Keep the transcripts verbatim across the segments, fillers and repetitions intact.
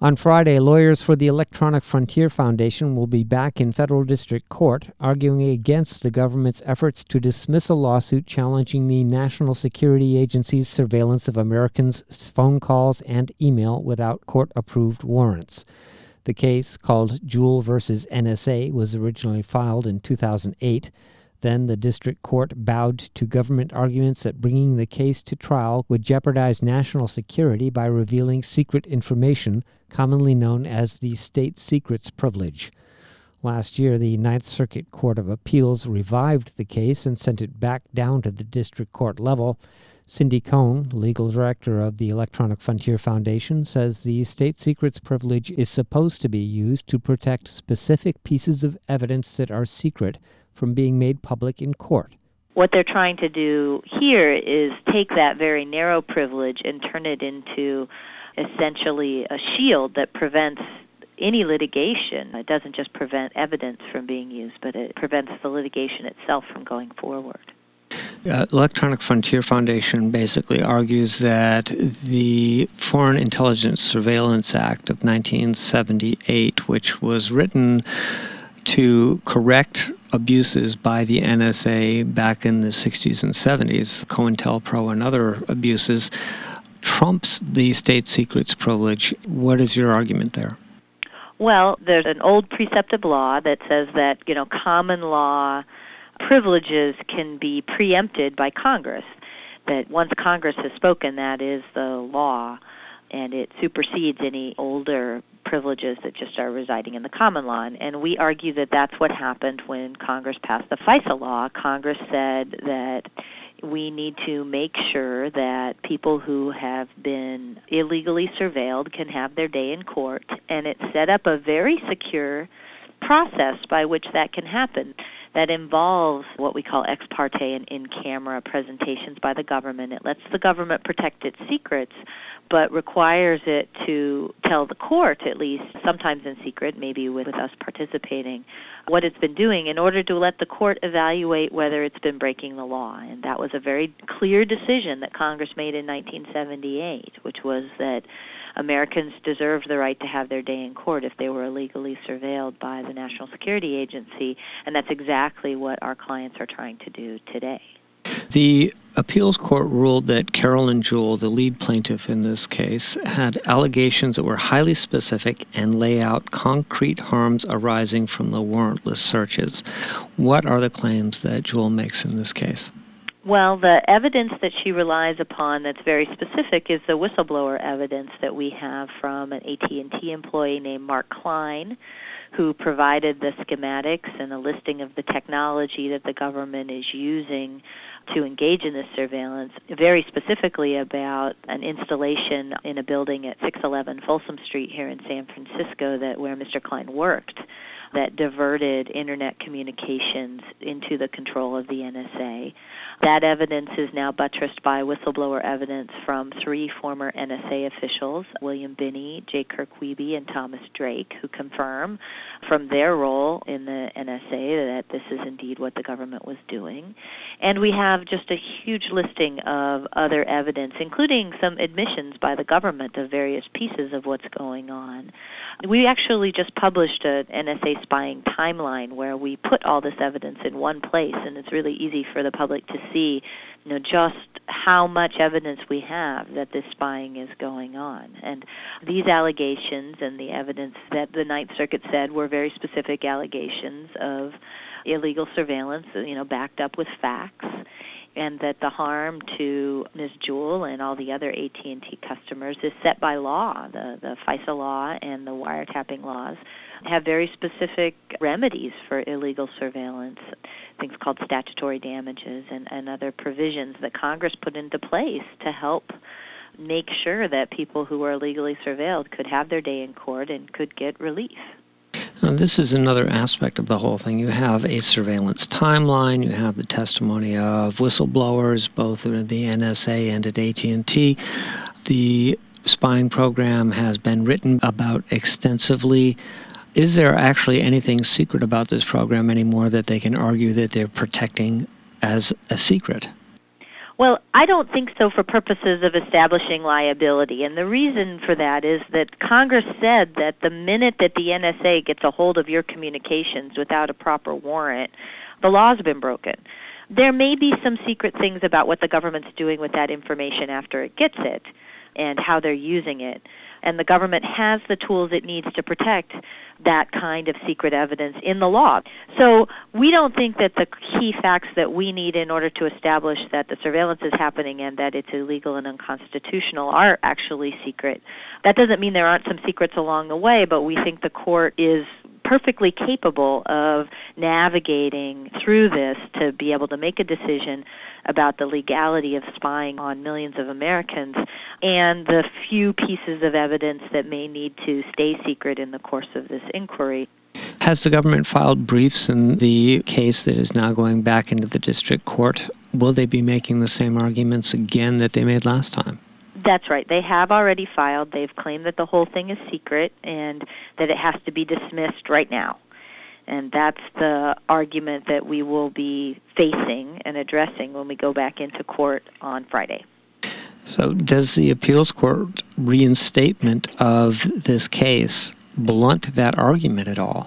On Friday, lawyers for the Electronic Frontier Foundation will be back in federal district court arguing against the government's efforts to dismiss a lawsuit challenging the National Security Agency's surveillance of Americans' phone calls and email without court-approved warrants. The case, called Jewell versus N S A, was originally filed in two thousand eight. Then the district court bowed to government arguments that bringing the case to trial would jeopardize national security by revealing secret information, commonly known as the state secrets privilege. Last year, the Ninth Circuit Court of Appeals revived the case and sent it back down to the district court level. Cindy Cohn, legal director of the Electronic Frontier Foundation, says the state secrets privilege is supposed to be used to protect specific pieces of evidence that are secret from being made public in court. What they're trying to do here is take that very narrow privilege and turn it into essentially a shield that prevents any litigation. It doesn't just prevent evidence from being used, but it prevents the litigation itself from going forward. Uh, Electronic Frontier Foundation basically argues that the Foreign Intelligence Surveillance Act of nineteen seventy-eight, which was written to correct abuses by the N S A back in the sixties and seventies, COINTELPRO and other abuses, trumps the state secrets privilege. What is your argument there? Well, there's an old precept of law that says that, you know, common law privileges can be preempted by Congress, that once Congress has spoken, that is the law, and it supersedes any older privileges that just are residing in the common law. And we argue that that's what happened when Congress passed the FISA law. Congress said that we need to make sure that people who have been illegally surveilled can have their day in court, and it set up a very secure process by which that can happen. That involves what we call ex parte and in-camera presentations by the government. It lets the government protect its secrets, but requires it to tell the court, at least sometimes in secret, maybe with us participating, what it's been doing in order to let the court evaluate whether it's been breaking the law. And that was a very clear decision that Congress made in nineteen seventy-eight, which was that Americans deserved the right to have their day in court if they were illegally surveilled by the National Security Agency, and that's exactly what our clients are trying to do today. The appeals court ruled that Carolyn Jewell, the lead plaintiff in this case, had allegations that were highly specific and lay out concrete harms arising from the warrantless searches. What are the claims that Jewell makes in this case? Well, the evidence that she relies upon that's very specific is the whistleblower evidence that we have from an A T and T employee named Mark Klein, who provided the schematics and a listing of the technology that the government is using to engage in this surveillance, very specifically about an installation in a building at six eleven Folsom Street here in San Francisco that where Mister Klein worked, that diverted internet communications into the control of the N S A. That evidence is now buttressed by whistleblower evidence from three former N S A officials, William Binney, J. Kirk Wiebe, and Thomas Drake, who confirm from their role in the N S A that this is indeed what the government was doing. And we have just a huge listing of other evidence, including some admissions by the government of various pieces of what's going on. We actually just published an N S A spying timeline where we put all this evidence in one place, and it's really easy for the public to see, you know, just how much evidence we have that this spying is going on. And these allegations and the evidence that the Ninth Circuit said were very specific allegations of illegal surveillance, you know, backed up with facts, and that the harm to Miz Jewell and all the other A T and T customers is set by law. The, the FISA law and the wiretapping laws have very specific remedies for illegal surveillance, things called statutory damages and, and other provisions that Congress put into place to help make sure that people who are illegally surveilled could have their day in court and could get relief. Now, this is another aspect of the whole thing. You have a surveillance timeline. You have the testimony of whistleblowers, both at the N S A and at A T and T. The spying program has been written about extensively. Is there actually anything secret about this program anymore that they can argue that they're protecting as a secret? Well, I don't think so for purposes of establishing liability. And the reason for that is that Congress said that the minute that the N S A gets a hold of your communications without a proper warrant, the law's been broken. There may be some secret things about what the government's doing with that information after it gets it and how they're using it. And the government has the tools it needs to protect that kind of secret evidence in the law. So we don't think that the key facts that we need in order to establish that the surveillance is happening and that it's illegal and unconstitutional are actually secret. That doesn't mean there aren't some secrets along the way, but we think the court is perfectly capable of navigating through this to be able to make a decision about the legality of spying on millions of Americans and the few pieces of evidence that may need to stay secret in the course of this inquiry. Has the government filed briefs in the case that is now going back into the district court? Will they be making the same arguments again that they made last time? That's right. They have already filed. They've claimed that the whole thing is secret and that it has to be dismissed right now. And that's the argument that we will be facing and addressing when we go back into court on Friday. So does the appeals court reinstatement of this case blunt that argument at all?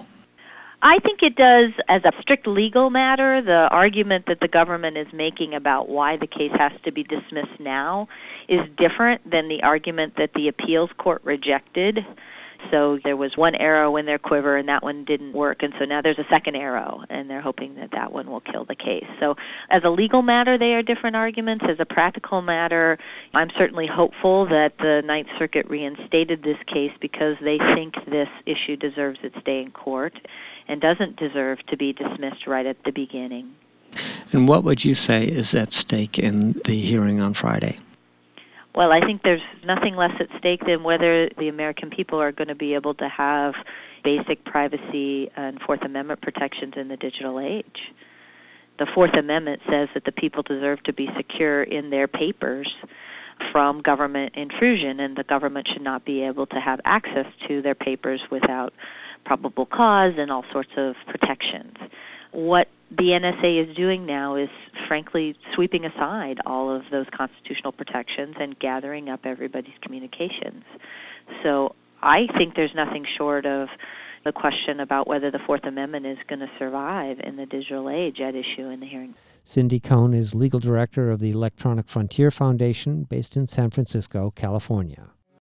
I think it does as a strict legal matter. The argument that the government is making about why the case has to be dismissed now is different than the argument that the appeals court rejected. So there was one arrow in their quiver and that one didn't work, and so now there's a second arrow and they're hoping that that one will kill the case. So as a legal matter, they are different arguments. As a practical matter, I'm certainly hopeful that the Ninth Circuit reinstated this case because they think this issue deserves its day in court and doesn't deserve to be dismissed right at the beginning. And what would you say is at stake in the hearing on Friday? Well, I think there's nothing less at stake than whether the American people are going to be able to have basic privacy and Fourth Amendment protections in the digital age. The Fourth Amendment says that the people deserve to be secure in their papers from government intrusion, and the government should not be able to have access to their papers without probable cause and all sorts of protections. What the N S A is doing now is, frankly, sweeping aside all of those constitutional protections and gathering up everybody's communications. So I think there's nothing short of the question about whether the Fourth Amendment is going to survive in the digital age at issue in the hearing. Cindy Cohn is legal director of the Electronic Frontier Foundation, based in San Francisco, California.